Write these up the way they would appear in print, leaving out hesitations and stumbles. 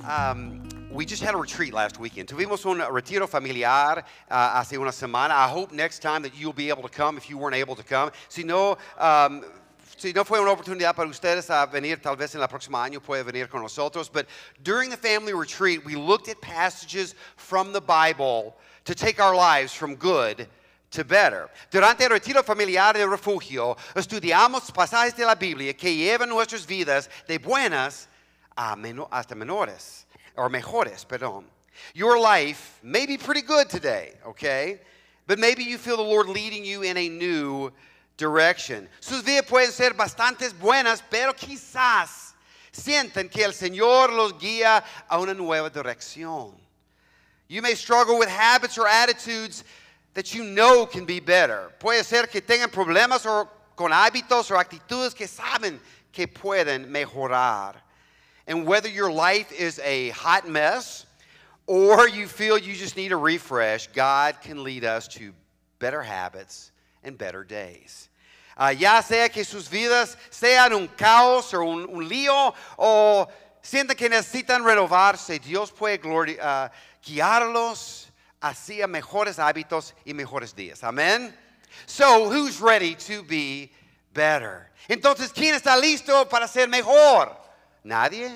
We just had a retreat last weekend. Tuvimos un retiro familiar hace una semana. I hope next time that you'll be able to come if you weren't able to come. Si no fue una oportunidad para ustedes a venir, tal vez en el próximo año puede venir con nosotros. But during the family retreat, we looked at passages from the Bible to take our lives from good to better. Durante el retiro familiar de refugio, estudiamos pasajes de la Biblia que llevan nuestras vidas de buenas hasta menores, or mejores, perdón. Your life may be pretty good today, okay? But maybe you feel the Lord leading you in a new direction. Sus vidas pueden ser bastante buenas, pero quizás sienten que el Señor los guía a una nueva dirección. You may struggle with habits or attitudes that you know can be better. Puede ser que tengan problemas con hábitos o actitudes que saben que pueden mejorar. And whether your life is a hot mess or you feel you just need a refresh, God can lead us to better habits and better days. Ya sea que sus vidas sean un caos o un lío o sientan que necesitan renovarse, Dios puede guiarlos hacia mejores hábitos y mejores días. Amen? So, who's ready to be better? Entonces, ¿quién está listo para ser mejor? Nadie?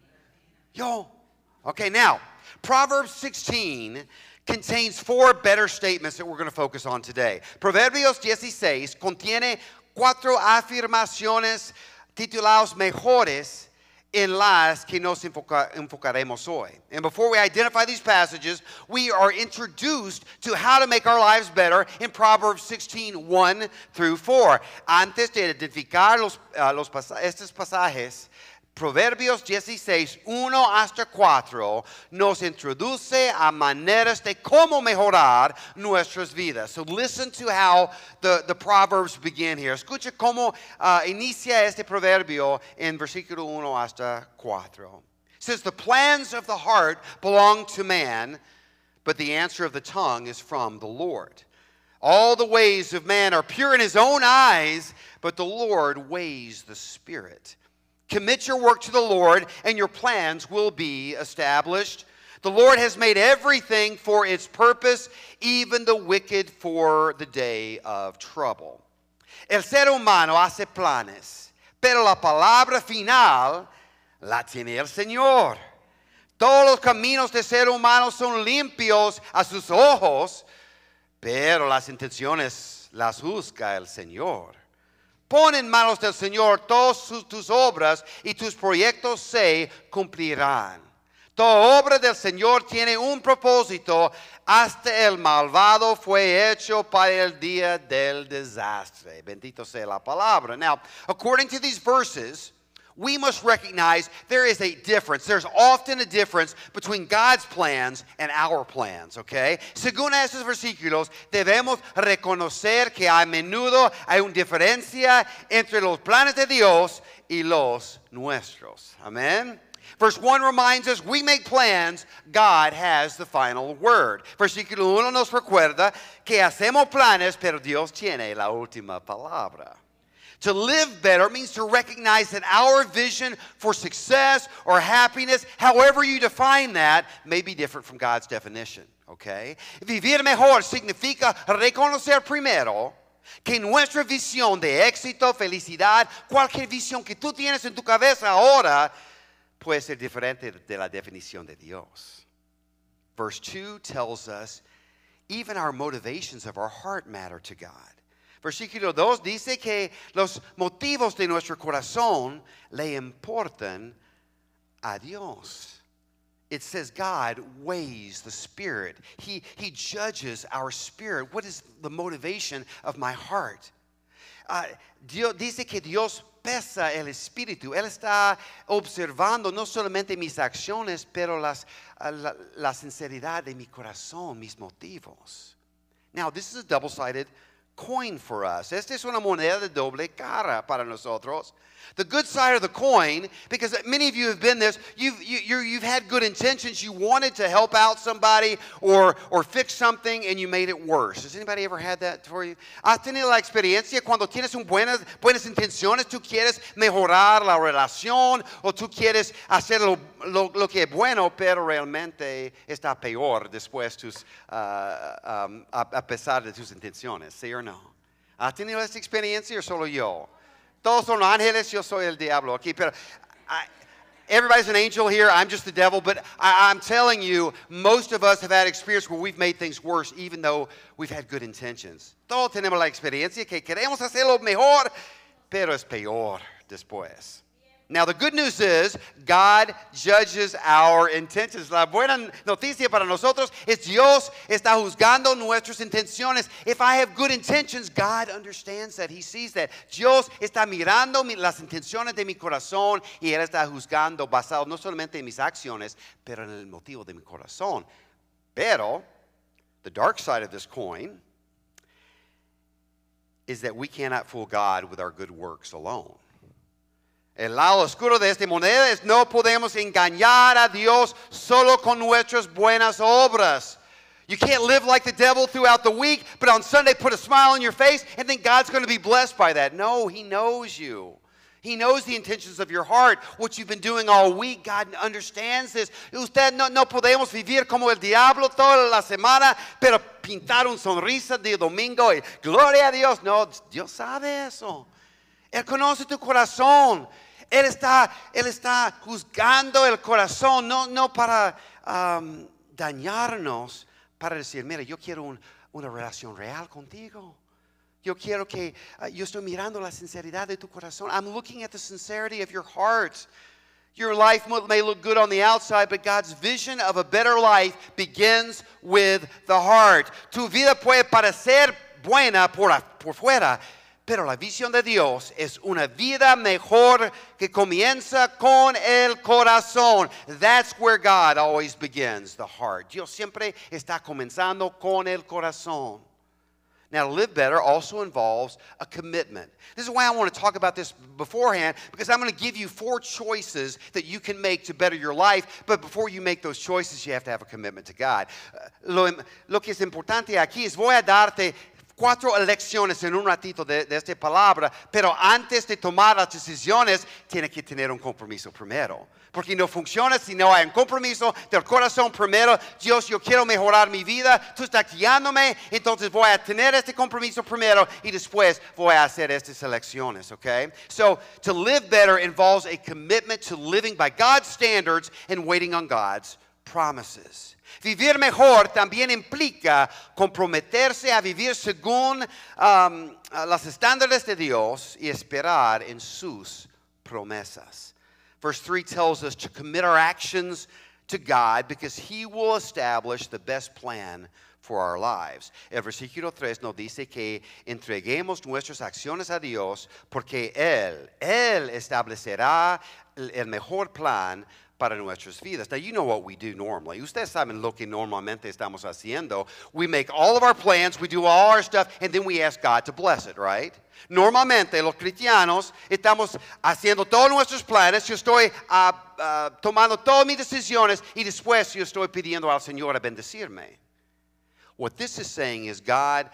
Yo. Okay, now, Proverbs 16 contains 4 better statements that we're going to focus on today. Proverbios 16 contiene 4 afirmaciones tituladas mejores en las que nos enfocaremos hoy. And before we identify these passages, we are introduced to how to make our lives better in Proverbs 16, 1 through 4. Antes de identificar estos pasajes, Proverbios 16, 1 hasta 4 nos introduce a maneras de cómo mejorar nuestras vidas. So listen to how the Proverbs begin here. Escucha cómo inicia este proverbio en versículo 1 hasta 4. It says, the plans of the heart belong to man, but the answer of the tongue is from the Lord. All the ways of man are pure in his own eyes, but the Lord weighs the spirit. Commit your work to the Lord, and your plans will be established. The Lord has made everything for its purpose, even the wicked for the day of trouble. El ser humano hace planes, pero la palabra final la tiene el Señor. Todos los caminos del ser humano son limpios a sus ojos, pero las intenciones las juzga el Señor. Pon en manos del Señor todas tus obras y tus proyectos se cumplirán. Toda obra del Señor tiene un propósito, hasta el malvado fue hecho para el día del desastre. Bendito sea la palabra. Now, according to these verses, we must recognize there is a difference. There's often a difference between God's plans and our plans, okay? Según estos versículos, debemos reconocer que a menudo hay una diferencia entre los planes de Dios y los nuestros. Amen? Verse 1 reminds us we make plans, God has the final word. Versículo 1 nos recuerda que hacemos planes, pero Dios tiene la última palabra. To live better means to recognize that our vision for success or happiness, however you define that, may be different from God's definition, okay? Vivir mejor significa reconocer primero que nuestra visión de éxito, felicidad, cualquier visión que tú tienes en tu cabeza ahora, puede ser diferente de la definición de Dios. Verse 2 tells us even our motivations of our heart matter to God. Versículo 2 dice que los motivos de nuestro corazón le importan a Dios. It says God weighs the spirit. He judges our spirit. What is the motivation of my heart? Dios dice que Dios pesa el espíritu. Él está observando no solamente mis acciones, pero la sinceridad de mi corazón, mis motivos. Now, this is a double-sided coin for us. Esta es una moneda de doble cara para nosotros. The good side of the coin, because many of you have been this, you've had good intentions. You wanted to help out somebody or fix something and you made it worse. Has anybody ever had that for you? ¿Has tenido la experiencia cuando tienes buenas intenciones, tú quieres mejorar la relación o tú quieres hacer lo que es bueno, pero realmente está peor después a pesar de tus intenciones? ¿Sí o no? ¿Has tenido esa experiencia o solo yo? Todos son ángeles, yo soy el diablo aquí. Pero everybody's an angel here. I'm just the devil. But I'm telling you, most of us have had experience where we've made things worse, even though we've had good intentions. Todos tenemos la experiencia que queremos hacerlo mejor, pero es peor después. Now, the good news is God judges our intentions. La buena noticia para nosotros es Dios está juzgando nuestras intenciones. If I have good intentions, God understands that. He sees that. Dios está mirando las intenciones de mi corazón y Él está juzgando basado no solamente en mis acciones, pero en el motivo de mi corazón. Pero, the dark side of this coin is that we cannot fool God with our good works alone. El lado oscuro de esta moneda es no podemos engañar a Dios solo con nuestras buenas obras. You can't live like the devil throughout the week, but on Sunday put a smile on your face and think God's going to be blessed by that. No, He knows you. He knows the intentions of your heart, what you've been doing all week. God understands this. Usted no podemos vivir como el diablo toda la semana, pero pintar una sonrisa de domingo y gloria a Dios. No, Dios sabe eso. Él conoce tu corazón. Él está juzgando el corazón, no para dañarnos, para decir, mira, yo quiero una relación real contigo. Yo quiero que, yo estoy mirando la sinceridad de tu corazón. I'm looking at the sincerity of your heart. Your life may look good on the outside, but God's vision of a better life begins with the heart. Tu vida puede parecer buena por fuera, pero la visión de Dios es una vida mejor que comienza con el corazón. That's where God always begins, the heart. Dios siempre está comenzando con el corazón. Now, to live better also involves a commitment. This is why I want to talk about this beforehand, because I'm going to give you 4 choices that you can make to better your life, but before you make those choices, you have to have a commitment to God. Lo que es importante aquí es voy a darte 4 elecciones en un ratito de esta palabra, pero antes de tomar las decisiones, tiene que tener un compromiso primero. Porque no funciona si no hay un compromiso del corazón primero. Dios, yo quiero mejorar mi vida, tú estás guiándome, entonces voy a tener este compromiso primero y después voy a hacer estas elecciones, okay? So, to live better involves a commitment to living by God's standards and waiting on God's promises. Vivir mejor también implica comprometerse a vivir según los estándares de Dios y esperar en sus promesas. Verse 3 tells us to commit our actions to God because He will establish the best plan for our lives. El versículo 3 nos dice que entreguemos nuestras acciones a Dios porque Él establecerá el mejor plan para nuestras vidas. Now, you know what we do normally. Ustedes saben lo que normalmente estamos haciendo. We make all of our plans, we do all our stuff, and then we ask God to bless it, right? Normalmente, los cristianos estamos haciendo todos nuestros planes. Yo estoy tomando todas mis decisiones y después yo estoy pidiendo al Señor a bendecirme. What this is saying is, God,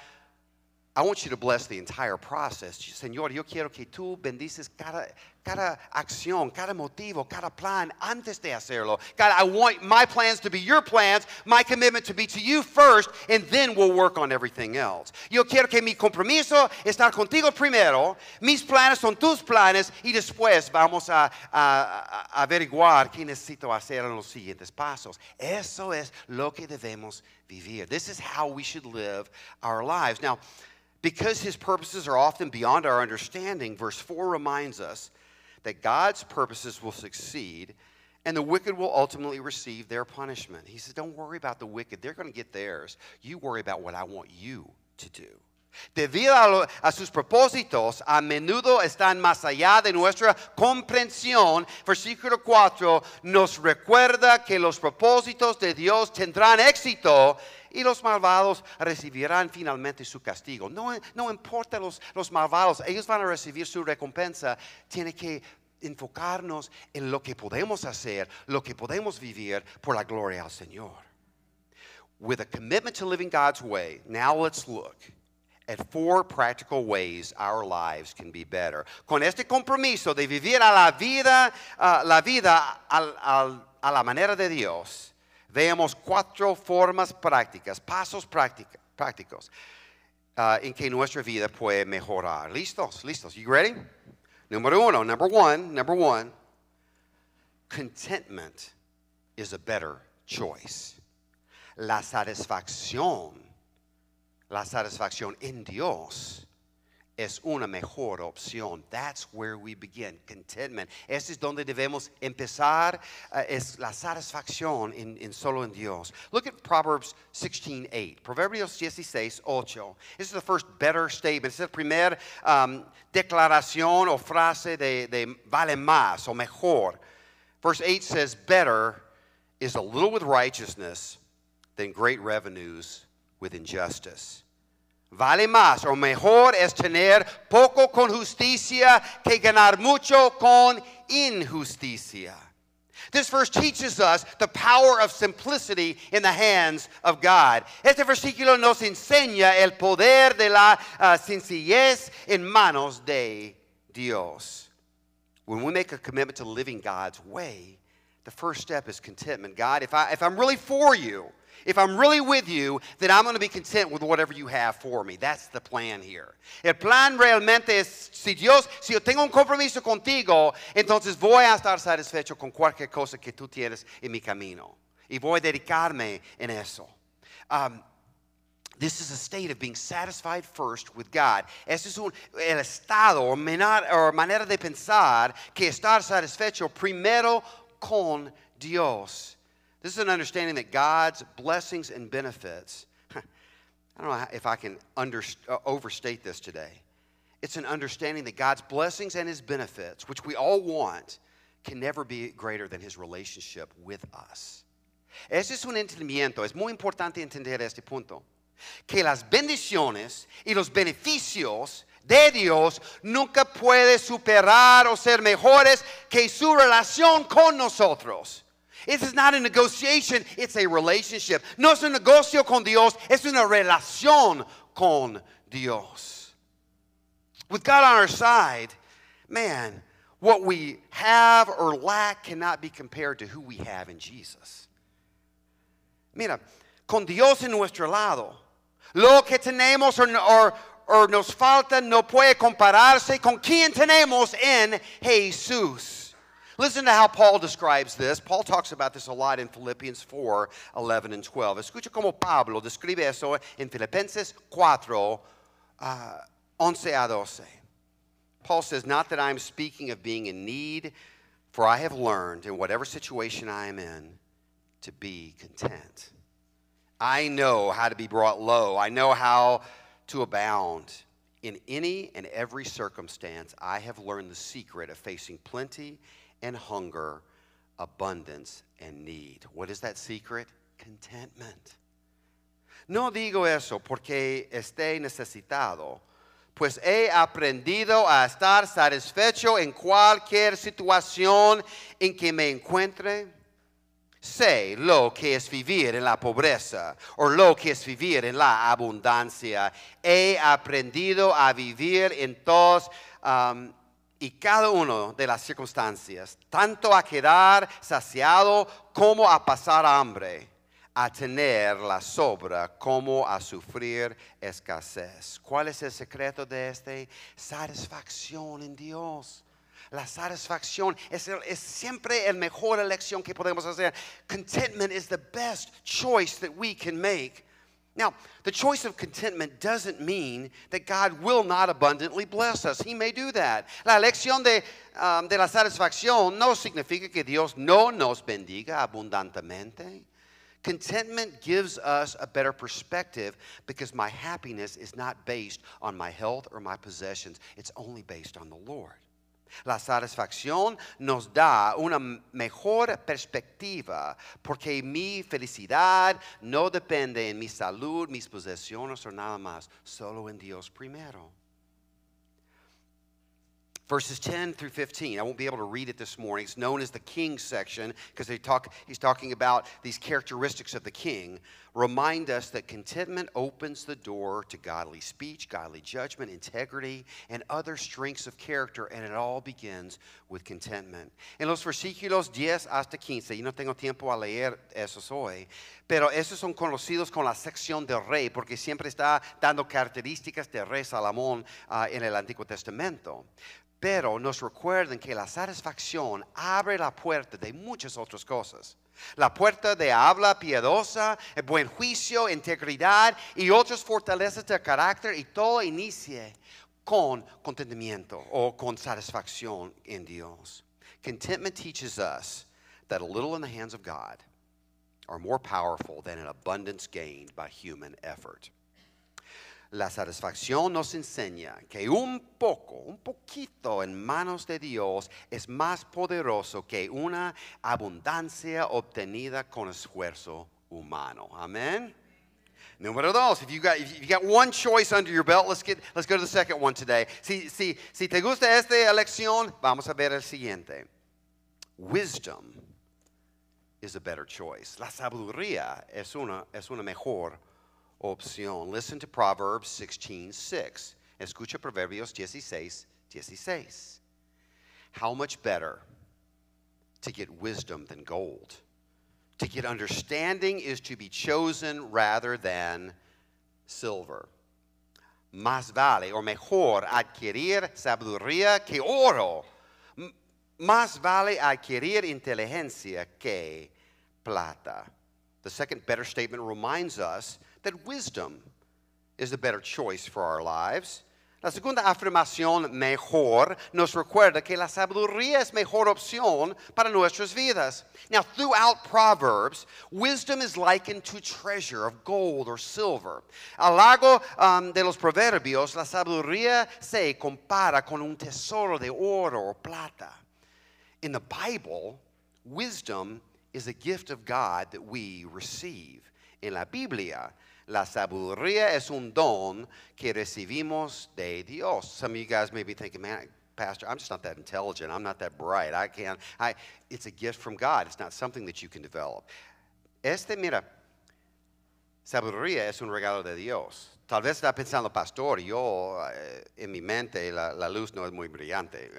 I want you to bless the entire process. Señor, yo quiero que tú bendices cada acción, cada motivo, cada plan antes de hacerlo. God, I want my plans to be your plans, my commitment to be to you first, and then we'll work on everything else. Yo quiero que mi compromiso estar contigo primero, mis planes son tus planes, y después vamos a averiguar qué necesito hacer en los siguientes pasos. Eso es lo que debemos vivir. This is how we should live our lives. Now, because His purposes are often beyond our understanding, verse 4 reminds us that God's purposes will succeed and the wicked will ultimately receive their punishment. He says, don't worry about the wicked. They're going to get theirs. You worry about what I want you to do. Debido a sus propósitos, a menudo están más allá de nuestra comprensión. Versículo 4 nos recuerda que los propósitos de Dios tendrán éxito y los malvados recibirán finalmente su castigo. No importa los malvados, ellos van a recibir su recompensa. Tiene que enfocarnos en lo que podemos hacer, lo que podemos vivir por la gloria al Señor. With a commitment to living God's way, now let's look at 4 practical ways our lives can be better. Con este compromiso de vivir a la vida a la manera de Dios, veamos 4 formas prácticas, pasos prácticos en que nuestra vida puede mejorar. ¿Listos? You ready? Number one, contentment is a better choice. La satisfacción en Dios es una mejor opción. That's where we begin. Contentment. Este es donde debemos empezar. Es la satisfacción solo en Dios. Look at Proverbs 16:8. Proverbios 16:8. This is the first better statement. Es la primera declaración o frase de vale más o mejor. Verse 8 says, better is a little with righteousness than great revenues with injustice. Vale más o mejor es tener poco con justicia que ganar mucho con injusticia. This verse teaches us the power of simplicity in the hands of God. Este versículo nos enseña el poder de la sencillez en manos de Dios. When we make a commitment to living God's way, the first step is contentment. God, if I'm really for you, if I'm really with you, then I'm going to be content with whatever you have for me. That's the plan here. El plan realmente es, si yo tengo un compromiso contigo, entonces voy a estar satisfecho con cualquier cosa que tú tienes en mi camino. Y voy a dedicarme en eso. This is a state of being satisfied first with God. Este es el estado o manera de pensar que estar satisfecho primero con Dios. This is an understanding that God's blessings and benefits, I don't know if I can overstate this today. It's an understanding that God's blessings and His benefits, which we all want, can never be greater than His relationship with us. Ese es un entendimiento, es muy importante entender este punto. Que las bendiciones y los beneficios de Dios nunca pueden superar o ser mejores que su relación con nosotros. This is not a negotiation, it's a relationship. No es un negocio con Dios, es una relación con Dios. With God on our side, man, what we have or lack cannot be compared to who we have in Jesus. Mira, con Dios en nuestro lado, lo que tenemos o nos falta no puede compararse con quien tenemos en Jesús. Listen to how Paul describes this. Paul talks about this a lot in Philippians 4:11 and 12. Escucha como Pablo describe eso en Filipenses 4:11 a 12. Paul says, not that I'm speaking of being in need, for I have learned in whatever situation I am in to be content. I know how to be brought low. I know how to abound. In any and every circumstance, I have learned the secret of facing plenty and hunger, abundance and need. What is that secret? Contentment. No digo eso porque esté necesitado, pues he aprendido a estar satisfecho en cualquier situación en que me encuentre. Sé lo que es vivir en la pobreza o lo que es vivir en la abundancia. He aprendido a vivir en todos y cada una de las circunstancias, tanto a quedar saciado como a pasar hambre, a tener la sobra como a sufrir escasez. ¿Cuál es el secreto de este? Satisfacción en Dios. La satisfacción es siempre la mejor elección que podemos hacer. Contentment is the best choice that we can make. Now, the choice of contentment doesn't mean that God will not abundantly bless us. He may do that. La elección de la satisfacción no significa que Dios no nos bendiga abundantemente. Contentment gives us a better perspective because my happiness is not based on my health or my possessions. It's only based on the Lord. La satisfacción nos da una mejor perspectiva porque mi felicidad no depende en mi salud, mis posesiones o nada más, solo en Dios primero. Verses 10 through 15, I won't be able to read it this morning. It's known as the king section because he's talking about these characteristics of the king. Remind us that contentment opens the door to godly speech, godly judgment, integrity, and other strengths of character, and it all begins with contentment. En los versículos 10 hasta 15, y no tengo tiempo a leer esos hoy, pero esos son conocidos con la sección del rey porque siempre está dando características del rey Salomón en el Antiguo Testamento. Pero nos recuerden que la satisfacción abre la puerta de muchas otras cosas. La puerta de habla piadosa, el buen juicio, integridad y otras fortalezas de carácter, y todo inicia con contentamiento o con satisfacción en Dios. Contentment teaches us that a little in the hands of God are more powerful than an abundance gained by human effort. La satisfacción nos enseña que un poquito en manos de Dios es más poderoso que una abundancia obtenida con esfuerzo humano. Amen. Número dos, if you got one choice under your belt, let's go to the second one today. Si te gusta esta elección, vamos a ver el siguiente. Wisdom is a better choice. La sabiduría es una mejor opción. Listen to Proverbs 16:6. Escucha Proverbios 16:16. How much better to get wisdom than gold? To get understanding is to be chosen rather than silver. Más vale o mejor adquirir sabiduría que oro. Más vale adquirir inteligencia que plata. The second better statement reminds us that wisdom is the better choice for our lives. La segunda afirmación, mejor, nos recuerda que la sabiduría es mejor opción para nuestras vidas. Now, throughout Proverbs, wisdom is likened to treasure of gold or silver. A lo largo de los proverbios, la sabiduría se compara con un tesoro de oro o plata. In the Bible, wisdom is a gift of God that we receive. En la Biblia, la sabiduría es un don que recibimos de Dios. Some of you guys may be thinking, man, Pastor, I'm just not that intelligent. I'm not that bright. It's a gift from God. It's not something that you can develop. Mira, sabiduría es un regalo de Dios. Tal vez está pensando, pastor, yo en mi mente la luz no es muy brillante.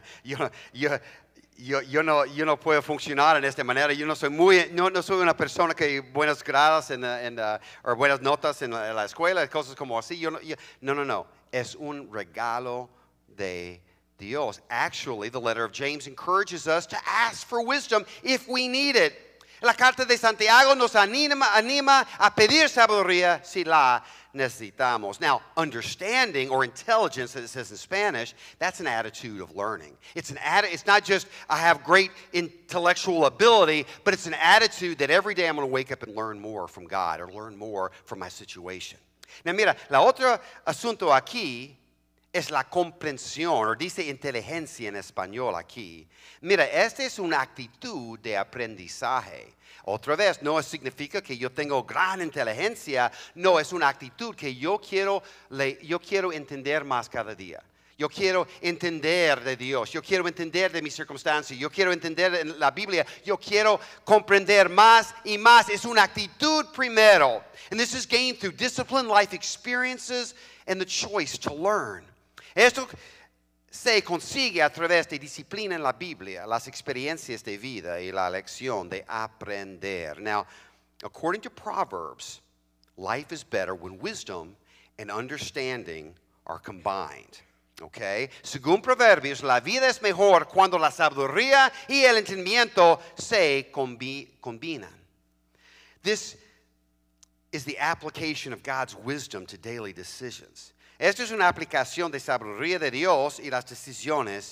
Yo no puedo funcionar en esta manera. Yo no soy una persona que buenas gradas o buenas notas en la escuela, cosas como así. No. Es un regalo de Dios. Actually, the letter of James encourages us to ask for wisdom if we need it. La carta de Santiago nos anima a pedir sabiduría si la necesitamos. Now, understanding or intelligence, as it says in Spanish, that's an attitude of learning. It's not just I have great intellectual ability, but it's an attitude that every day I'm going to wake up and learn more from God or learn more from my situation. Now, mira, la otro asunto aquí es la comprensión, o dice inteligencia en español aquí. Mira, esta es una actitud de aprendizaje. Otra vez, no significa que yo tengo gran inteligencia, no, es una actitud que yo quiero entender más cada día. Yo quiero entender de Dios, yo quiero entender de mis circunstancias, yo quiero entender en la Biblia, yo quiero comprender más y más. Es una actitud primero. And this is gained through discipline, life experiences, and the choice to learn. Esto se consigue a través de disciplina en la Biblia, las experiencias de vida y la lección de aprender. Now, according to Proverbs, life is better when wisdom and understanding are combined. Okay? Según Proverbios, la vida es mejor cuando la sabiduría y el entendimiento se combinan. This is the application of God's wisdom to daily decisions. Esto es una aplicación de sabiduría de Dios y las decisiones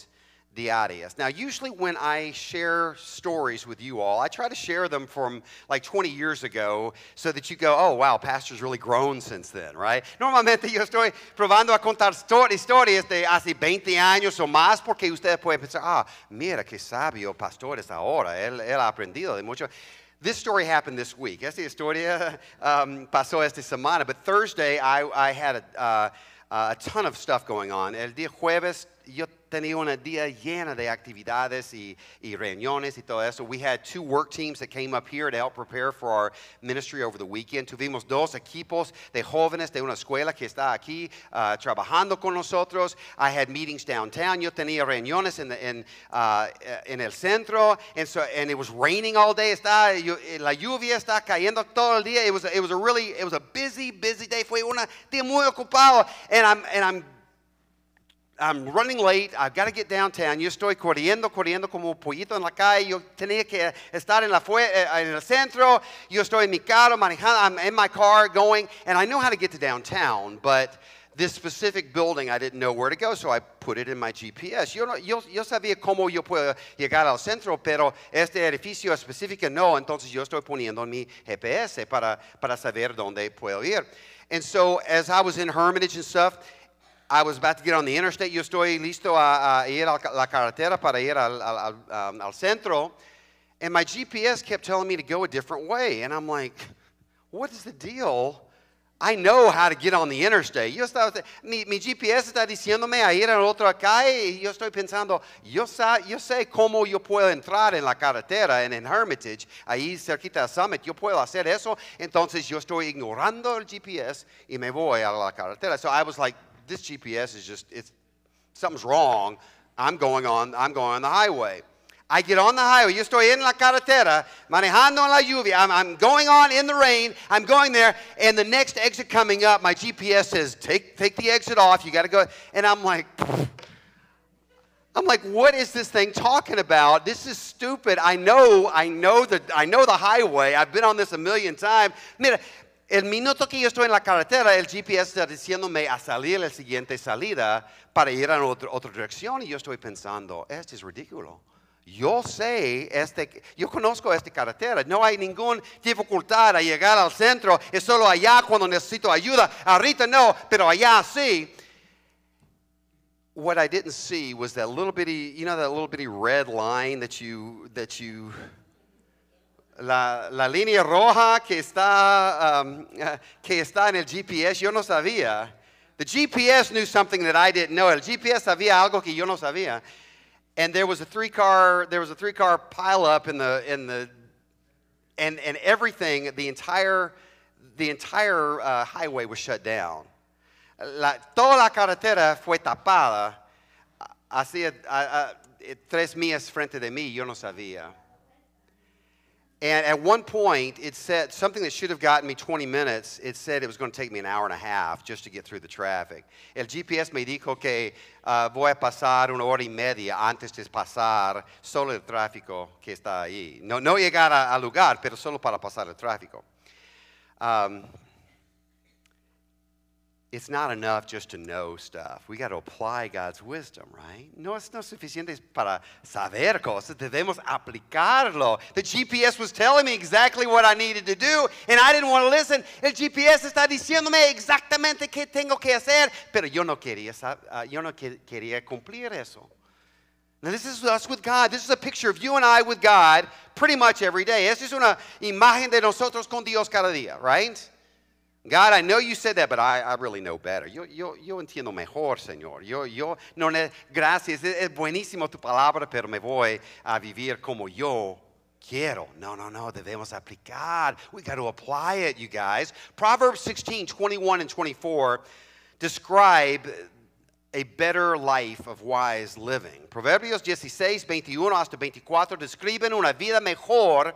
diarias. Now, usually when I share stories with you all, I try to share them from like 20 years ago so that you go, oh, wow, pastor's really grown since then, right? Normalmente yo estoy probando a contar historias de hace 20 años o más porque ustedes pueden pensar, ah, mira qué sabio pastor es ahora, él ha aprendido de mucho. This story happened this week. Esta historia pasó esta semana, but Thursday I had a ton of stuff going on. El día jueves yo tenía una día llena de actividades y reuniones y todo eso. We had 2 work teams that came up here to help prepare for our ministry over the weekend. Tuvimos 2 equipos de jóvenes de una escuela que está aquí trabajando con nosotros. I had meetings downtown. Yo tenía reuniones en el centro. And it was raining all day. La lluvia está cayendo todo el día. It was a busy day. Fue un día muy ocupado. And I'm running late. I've got to get downtown. Yo estoy corriendo como pollito en la calle. Yo tenía que estar en el centro. Yo estoy en mi carro manejando. I'm in my car going, and I know how to get to downtown, but this specific building I didn't know where to go, so I put it in my GPS. Yo sabía cómo yo puedo llegar al centro, pero este edificio específico no, entonces yo estoy poniendo en mi GPS para saber dónde puedo ir. And so as I was in Hermitage and stuff, I was about to get on the interstate. Yo estoy listo a ir a la carretera para ir al centro. And my GPS kept telling me to go a different way. And I'm like, what is the deal? I know how to get on the interstate. Mi GPS está diciéndome a ir a otra calle. Y yo estoy pensando, yo sé cómo yo puedo entrar en la carretera en Hermitage, ahí cerquita de Summit. Yo puedo hacer eso. Entonces yo estoy ignorando el GPS y me voy a la carretera. So I was like, this GPS is something's wrong. I'm going on the highway. I get on the highway. Yo estoy en la carretera, manejando en la lluvia. I'm going on in the rain. I'm going there, and the next exit coming up, my GPS says, take the exit off. You got to go. And I'm like, what is this thing talking about? This is stupid. I know the highway. I've been on this a million times. Mira, el minuto que yo estoy en la carretera, el GPS está diciéndome a salir la siguiente salida para ir en otra dirección. Y yo estoy pensando, esto es ridículo. Yo conozco esta carretera. No hay ninguna dificultad a llegar al centro. Es solo allá cuando necesito ayuda. Ahorita no, pero allá sí. What I didn't see was that little bitty red line that you La línea roja que está en el GPS, yo no sabía. The GPS knew something that I didn't know. El GPS sabía algo que yo no sabía. And there was a 3-car pileup and everything, the entire highway was shut down. Toda la carretera fue tapada. Hacía 3 millas frente de mí, yo no sabía. And at one point, it said something that should have gotten me 20 minutes. It said it was going to take me an hour and a half just to get through the traffic. El GPS me dijo que voy a pasar 1 hora y media antes de pasar solo el tráfico que está ahí. No llegar al lugar, pero solo para pasar el tráfico. It's not enough just to know stuff. We got to apply God's wisdom, right? No es suficiente para saber cosas. Debemos aplicarlo. The GPS was telling me exactly what I needed to do, and I didn't want to listen. El GPS está diciéndome exactamente qué tengo que hacer, pero yo no quería cumplir eso. Now, this is us with God. This is a picture of you and I with God pretty much every day. Esta es una imagen de nosotros con Dios cada día, right? God, I know you said that, but I really know better. Yo entiendo mejor, Señor. Gracias, es buenísimo tu palabra, pero me voy a vivir como yo quiero. No, debemos aplicar. We got to apply it, you guys. Proverbs 16:21 and 24 describe a better life of wise living. Proverbios 16:21 hasta 24 describen una vida mejor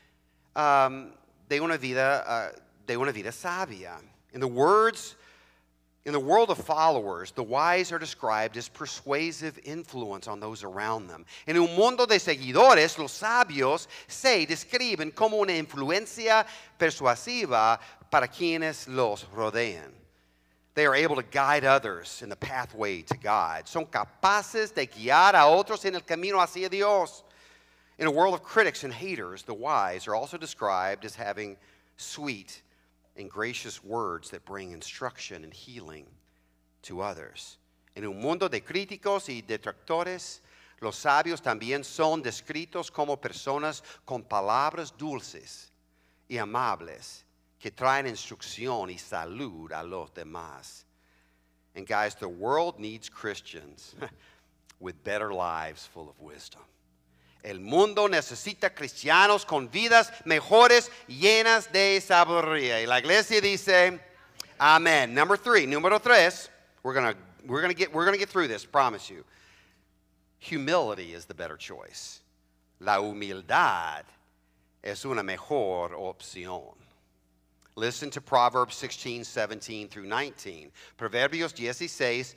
de una vida sabia. In the world of followers, the wise are described as persuasive influence on those around them. En un mundo de seguidores, los sabios se describen como una influencia persuasiva para quienes los rodean. They are able to guide others in the pathway to God. Son capaces de guiar a otros en el camino hacia Dios. In a world of critics and haters, the wise are also described as having sweet and gracious words that bring instruction and healing to others. En un mundo de críticos y detractores, los sabios también son descritos como personas con palabras dulces y amables que traen instrucción y salud a los demás. And guys, the world needs Christians with better lives full of wisdom. El mundo necesita cristianos con vidas mejores, llenas de sabiduría. Y la iglesia dice, Amen. Número tres. We're gonna get through this, promise you. Humility is the better choice. La humildad es una mejor opción. Listen to Proverbs 16, 17 through 19. Proverbios 16,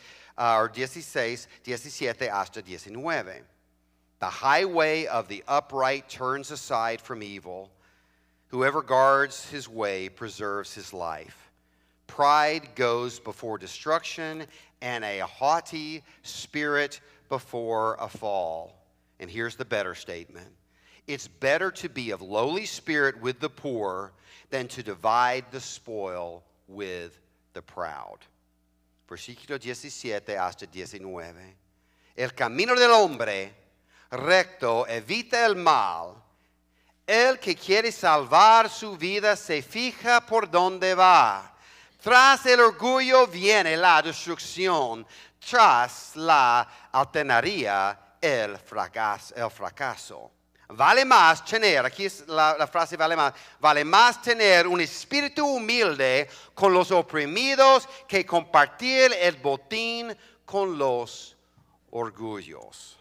17 hasta 19. The highway of the upright turns aside from evil. Whoever guards his way preserves his life. Pride goes before destruction, and a haughty spirit before a fall. And here's the better statement. It's better to be of lowly spirit with the poor than to divide the spoil with the proud. Versículo 17 hasta 19. El camino del hombre recto evita el mal. El que quiere salvar su vida se fija por dónde va. Tras el orgullo viene la destrucción. Tras la altanería el fracaso. Vale más tener, aquí es la frase vale más tener un espíritu humilde con los oprimidos que compartir el botín con los orgullosos.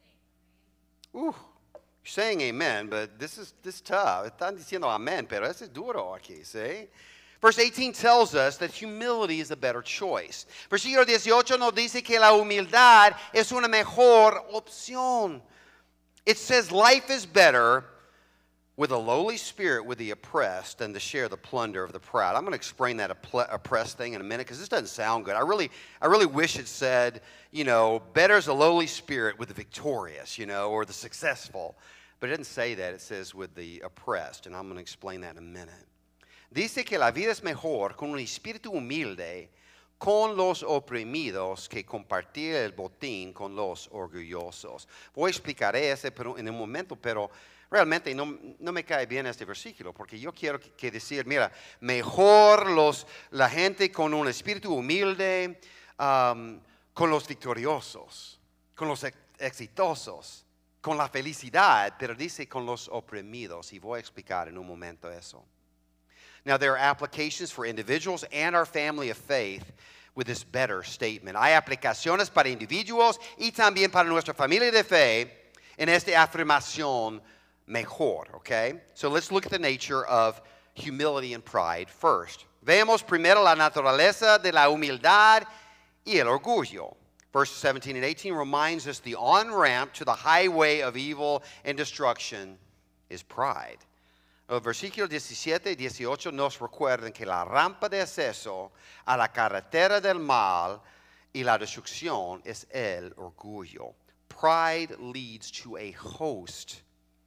You're saying amen, but this is tough. Están diciendo amen, pero eso es duro aquí, ¿sí? Verse 18 tells us that humility is a better choice. Versículo 18 nos dice que la humildad es una mejor opción. It says life is better with a lowly spirit with the oppressed than to share the plunder of the proud. I'm going to explain that oppressed thing in a minute because this doesn't sound good. I really wish it said, better is a lowly spirit with the victorious, or the successful. But it doesn't say that. It says with the oppressed, and I'm going to explain that in a minute. Dice que la vida es mejor con un espíritu humilde con los oprimidos que compartir el botín con los orgullosos. Voy a explicar eso en un momento, pero realmente no me cae bien este versículo, porque yo quiero que decir, mira, mejor la gente con un espíritu humilde, con los victoriosos, con los exitosos, con la felicidad, pero dice con los oprimidos, y voy a explicar en un momento eso. Now, there are applications for individuals and our family of faith with this better statement. Hay aplicaciones para individuos y también para nuestra familia de fe en esta afirmación mejor, okay? So let's look at the nature of humility and pride first. Veamos primero la naturaleza de la humildad y el orgullo. Verses 17 and 18 reminds us the on-ramp to the highway of evil and destruction is pride. Los versículos 17 y 18 nos recuerdan que la rampa de acceso a la carretera del mal y la destrucción es el orgullo. Pride leads to a host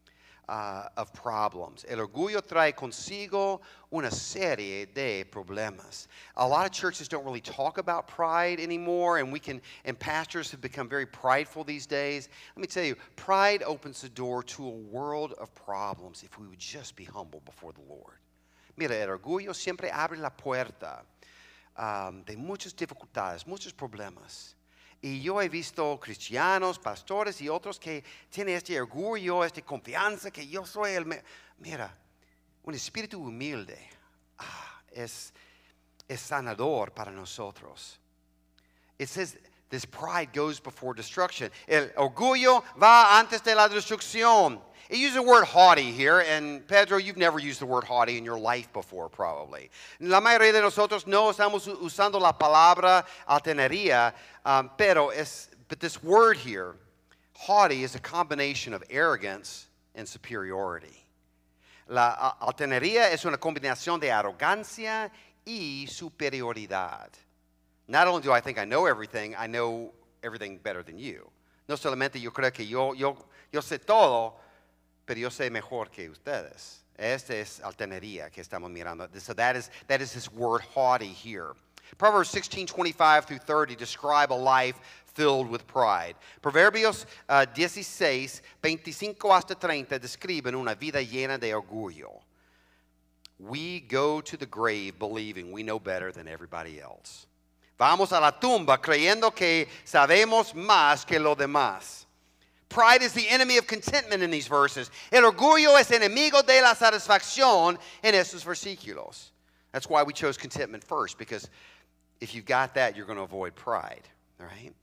of problems. El orgullo trae consigo una serie de problemas. A lot of churches don't really talk about pride anymore, and pastors have become very prideful these days. Let me tell you, pride opens the door to a world of problems if we would just be humble before the Lord. Mira, el orgullo siempre abre la puerta de muchas dificultades, muchos problemas. Y yo he visto cristianos, pastores y otros que tienen este orgullo, esta confianza que yo soy Mira, un espíritu humilde es sanador para nosotros. It says this pride goes before destruction. El orgullo va antes de la destrucción. It uses the word haughty here, and Pedro, you've never used the word haughty in your life before, probably. La mayoría de nosotros no estamos usando la palabra altanería, but this word here, haughty, is a combination of arrogance and superiority. La altanería es una combinación de arrogancia y superioridad. Not only do I think I know everything better than you. No solamente yo creo que yo sé todo, pero yo sé mejor que ustedes. Esta es altanería que estamos mirando. So that is this word haughty here. Proverbs 16:25 through 30 describe a life filled with pride. Proverbios 16:25 hasta 30 describen una vida llena de orgullo. We go to the grave believing we know better than everybody else. Vamos a la tumba creyendo que sabemos más que los demás. Pride is the enemy of contentment in these verses. El orgullo es enemigo de la satisfacción en estos versículos. That's why we chose contentment first, because if you've got that, you're going to avoid pride. All right?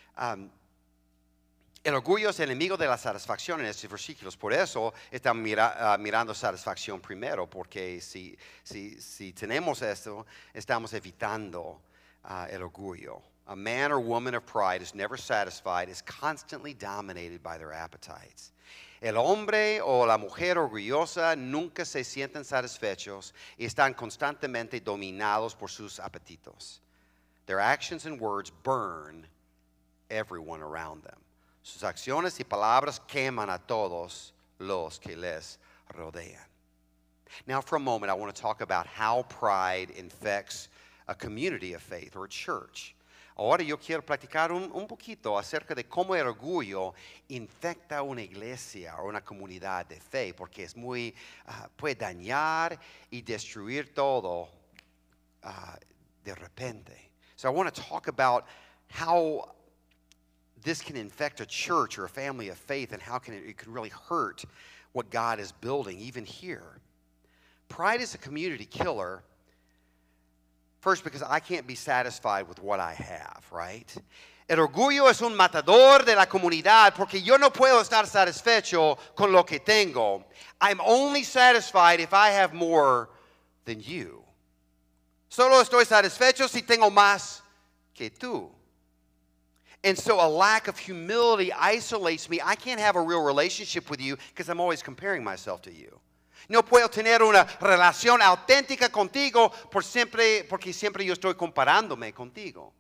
El orgullo es enemigo de la satisfacción en estos versículos. Por eso estamos mirando satisfacción primero, porque si tenemos esto, estamos evitando el orgullo. A man or woman of pride is never satisfied, is constantly dominated by their appetites. El hombre o la mujer orgullosa nunca se sienten satisfechos y están constantemente dominados por sus apetitos. Their actions and words burn everyone around them. Sus acciones y palabras queman a todos los que les rodean. Now, for a moment, I want to talk about how pride infects a community of faith or a church. Ahora yo quiero platicar un poquito acerca de cómo el orgullo infecta una iglesia o una comunidad de fe, porque es puede dañar y destruir todo de repente. So I want to talk about how this can infect a church or a family of faith, and how it can really hurt what God is building even here. Pride is a community killer. First, because I can't be satisfied with what I have, right? El orgullo es un matador de la comunidad porque yo no puedo estar satisfecho con lo que tengo. I'm only satisfied if I have more than you. Solo estoy satisfecho si tengo más que tú. And so a lack of humility isolates me. I can't have a real relationship with you because I'm always comparing myself to you. No puedo tener una relación auténtica contigo porque siempre yo estoy comparándome contigo.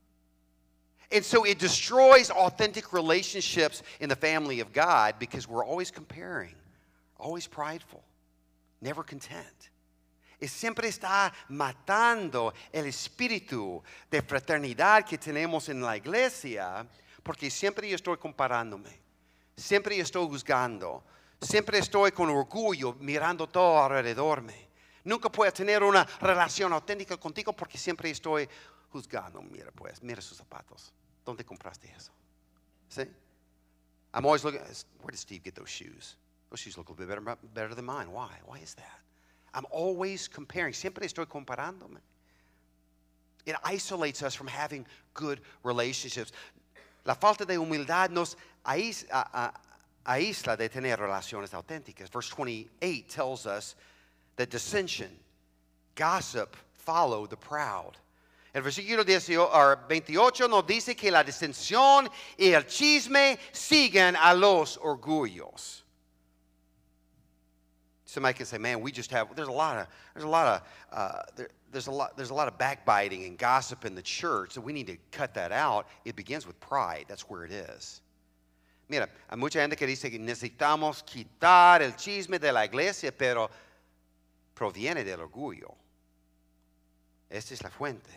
And so it destroys authentic relationships in the family of God because we're always comparing, always prideful, never content. Y siempre está matando el espíritu de fraternidad que tenemos en la iglesia porque siempre yo estoy comparándome, siempre yo estoy juzgando. Siempre estoy con orgullo mirando todo alrededor me. Nunca puedo tener una relación auténtica contigo porque siempre estoy juzgando. Mira sus zapatos. ¿Dónde compraste eso? See? I'm always looking, where did Steve get those shoes? Those shoes look a little bit better than mine. Why? Why is that? I'm always comparing. Siempre estoy comparándome. It isolates us from having good relationships. La falta de humildad nos aísla de tener relaciones auténticas. Verse 28 tells us that dissension, gossip, follow the proud. El versículo 28 nos dice que la disensión y el chisme siguen a los orgullos. Somebody can say, "Man, there's a lot of backbiting and gossip in the church, so we need to cut that out." It begins with pride. That's where it is. Mira, hay mucha gente que dice que necesitamos quitar el chisme de la iglesia, pero proviene del orgullo. Esta es la fuente.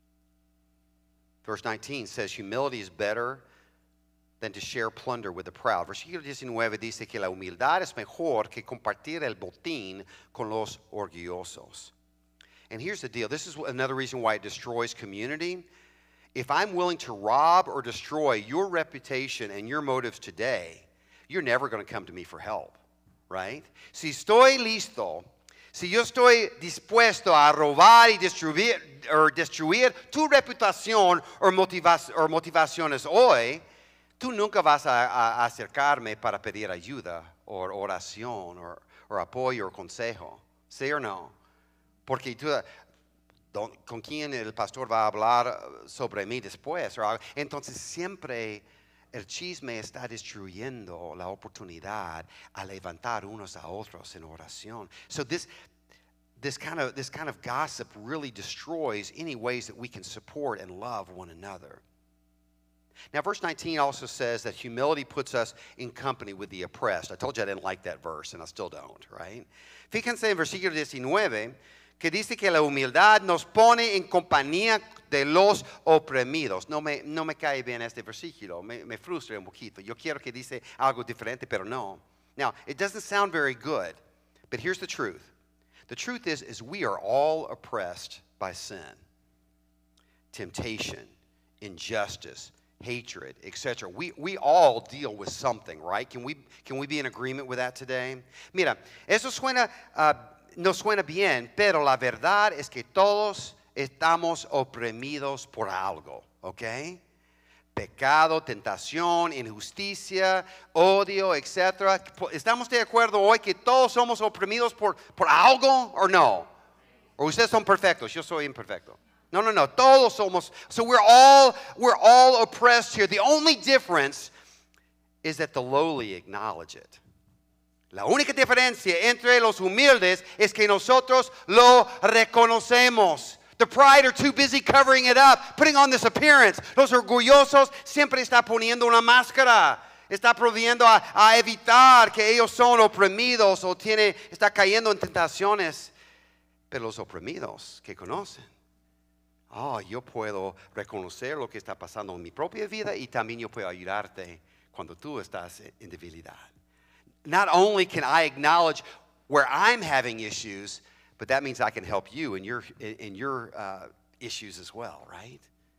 Verse 19 says, humility is better than to share plunder with the proud. Versículo 19 dice que la humildad es mejor que compartir el botín con los orgullosos. And here's the deal. This is another reason why it destroys community. If I'm willing to rob or destroy your reputation and your motives today, you're never going to come to me for help, right? Si yo estoy dispuesto a robar y destruir tu reputación o motivaciones hoy, tú nunca vas a acercarme para pedir ayuda o oración o apoyo o consejo. ¿Sí o no? Porque tú, ¿con quién el pastor va a hablar sobre mí después? Entonces siempre el chisme está destruyendo la oportunidad a levantar unos a otros en oración. So this this kind of gossip really destroys any ways that we can support and love one another. Now, verse 19 also says that humility puts us in company with the oppressed. I told you I didn't like that verse, and I still don't, right? Fíjense en versículo 19, que dice que la humildad nos pone en compañía de los oprimidos. No me cae bien este versículo, me frustra un poquito. Yo quiero que dice algo diferente, pero no. Now, it doesn't sound very good, but here's the truth. The truth is we are all oppressed by sin, temptation, injustice, hatred, etc. We all deal with something, right? Can we be in agreement with that today? Mira, eso no suena bien, pero la verdad es que todos estamos oprimidos por algo, ¿ok? Pecado, tentación, injusticia, odio, etc. ¿Estamos de acuerdo hoy que todos somos oprimidos por algo o no? ¿O ustedes son perfectos? Yo soy imperfecto. No. Todos somos. So we're all oppressed here. The only difference is that the lowly acknowledge it. La única diferencia entre los humildes es que nosotros lo reconocemos. The pride are too busy covering it up, putting on this appearance. Los orgullosos siempre está poniendo una máscara. Está proviendo a evitar que ellos son oprimidos o está cayendo en tentaciones. Pero los oprimidos que conocen, yo puedo reconocer lo que está pasando en mi propia vida y también yo puedo ayudarte cuando tú estás en debilidad. Not only can I acknowledge where I'm having issues, but that means I can help you in your issues as well, right?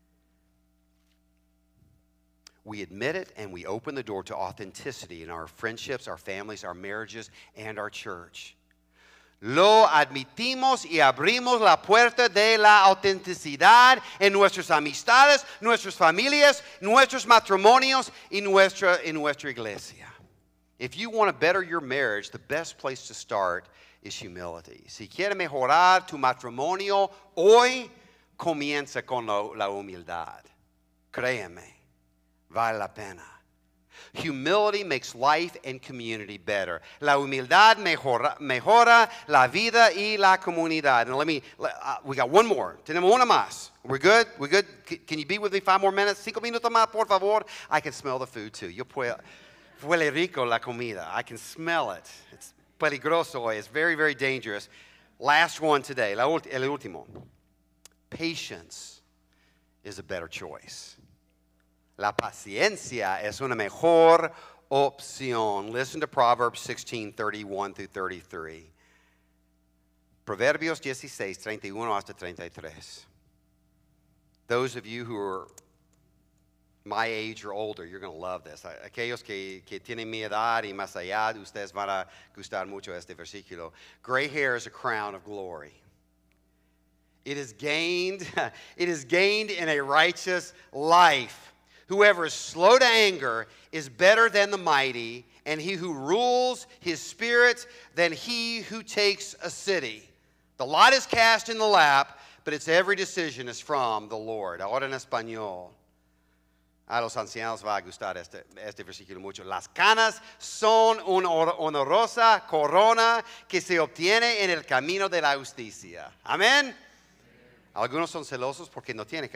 We admit it and we open the door to authenticity in our friendships, our families, our marriages, and our church. Lo admitimos y abrimos la puerta de la autenticidad en nuestras amistades, nuestras familias, nuestros matrimonios y nuestra iglesia. If you want to better your marriage, the best place to start is humility. Si quieres mejorar tu matrimonio, hoy comienza con la humildad. Créeme, vale la pena. Humility makes life and community better. La humildad mejora la vida y la comunidad. And we got one more. Tenemos una más. We're good? We're good? Can you be with me 5 more minutes? 5 minutos más, por favor. I can smell the food too. Huele rico la comida. I can smell it. It's peligroso. It's very, very dangerous. Last one today. El último. Patience is a better choice. La paciencia es una mejor opción. Listen to Proverbs 16:31 through 33. Proverbios 16:31 hasta 33. Those of you who are my age or older, you're going to love this. Aquellos que tienen mi edad y más allá, ustedes van a gustar mucho este versículo. Gray hair is a crown of glory. It is gained in a righteous life. Whoever is slow to anger is better than the mighty, and he who rules his spirit than he who takes a city. The lot is cast in the lap, but its every decision is from the Lord. Ahora en español. A los ancianos va a gustar este versículo mucho. Las canas son una honrosa corona que se obtiene en el camino de la justicia. Amén. Algunos son celosos porque no tienen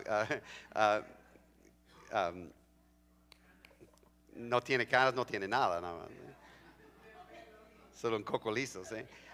no tiene canas, no tiene nada. No. Solo un coco listos.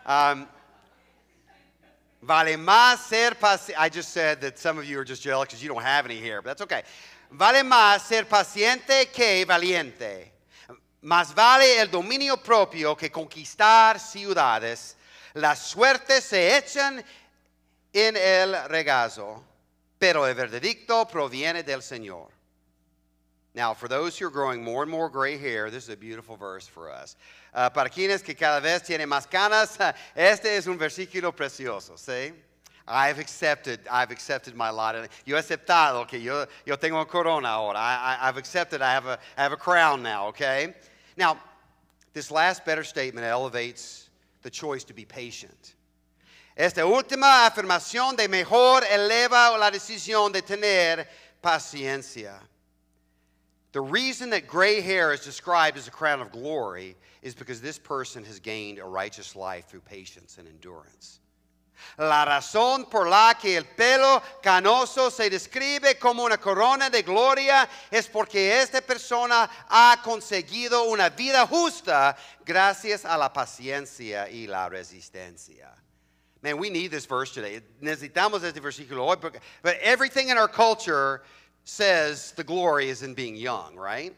Vale más ser paciente. I just said that some of you are just jealous because you don't have any here, but that's okay. Vale más ser paciente que valiente. Más vale el dominio propio que conquistar ciudades. Las suertes se echan en el regazo, pero el veredicto proviene del Señor. Now, for those who are growing more and more gray hair, this is a beautiful verse for us. Para quienes que cada vez tienen más canas, este es un versículo precioso, ¿sí? I've accepted my lot. Yo he aceptado que yo tengo una corona ahora. I've accepted I have a crown now, okay? Now, this last better statement elevates the choice to be patient. Esta última afirmación de mejor eleva la decisión de tener paciencia. The reason that gray hair is described as a crown of glory is because this person has gained a righteous life through patience and endurance. La razón por la que el pelo canoso se describe como una corona de gloria es porque esta persona ha conseguido una vida justa gracias a la paciencia y la resistencia. Man, we need this verse today. Necesitamos este versículo hoy, but everything in our culture says the glory is in being young, right?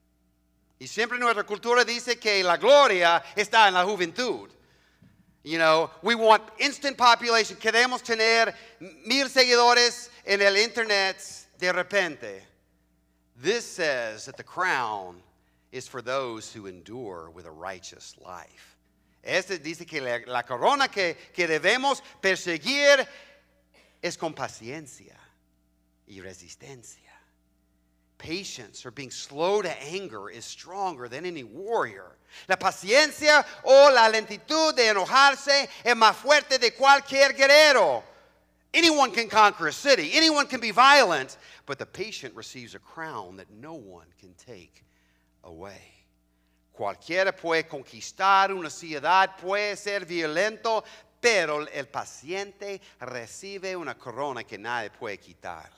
Y siempre nuestra cultura dice que la gloria está en la juventud. You know, we want instant population. Queremos tener 1,000 seguidores en el internet de repente. This says that the crown is for those who endure with a righteous life. Este dice que la corona que debemos perseguir es con paciencia y resistencia. Patience, or being slow to anger, is stronger than any warrior. La paciencia o la lentitud de enojarse es más fuerte de cualquier guerrero. Anyone can conquer a city. Anyone can be violent. But the patient receives a crown that no one can take away. Cualquiera puede conquistar una ciudad, puede ser violento, pero el paciente recibe una corona que nadie puede quitarle.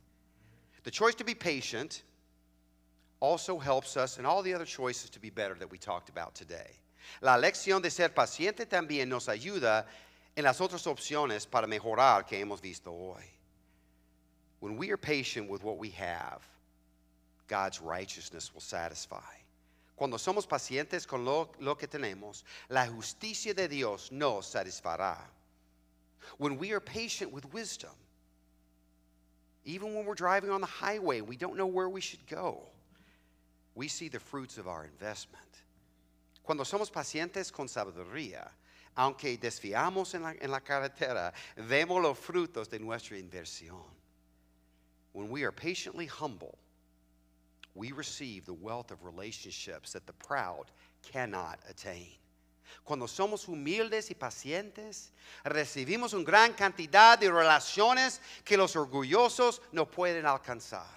The choice to be patient also helps us in all the other choices to be better that we talked about today. La lección de ser paciente también nos ayuda en las otras opciones para mejorar que hemos visto hoy. When we are patient with what we have, God's righteousness will satisfy. Cuando somos pacientes con lo que tenemos, la justicia de Dios nos satisfará. When we are patient with wisdom, even when we're driving on the highway, we don't know where we should go, we see the fruits of our investment. Cuando somos pacientes con sabiduría, aunque desviamos en la carretera, vemos los frutos de nuestra inversión. When we are patiently humble, we receive the wealth of relationships that the proud cannot attain. Cuando somos humildes y pacientes, recibimos una gran cantidad de relaciones que los orgullosos no pueden alcanzar.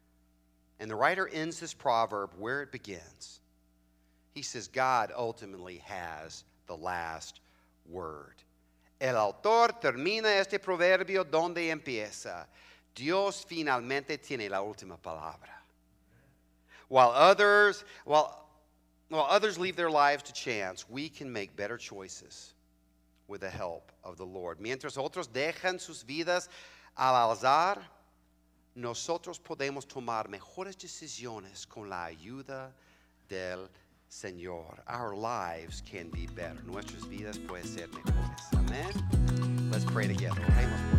And the writer ends this proverb where it begins. He says, God ultimately has the last word. El autor termina este proverbio donde empieza. Dios finalmente tiene la última palabra. While others leave their lives to chance, we can make better choices with the help of the Lord. Mientras otros dejan sus vidas al azar, nosotros podemos tomar mejores decisiones con la ayuda del Señor. Our lives can be better. Nuestras vidas pueden ser mejores. Amen. Let's pray together. Oremos.